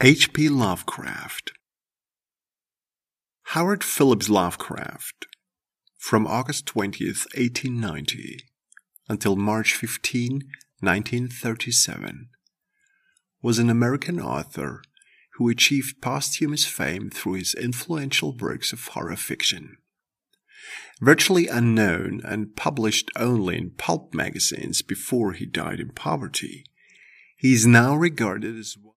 H.P. Lovecraft. Howard Phillips Lovecraft, from August 20th, 1890, until March 15, 1937, was an American author who achieved posthumous fame through his influential works of horror fiction. Virtually unknown and published only in pulp magazines before he died in poverty, he is now regarded as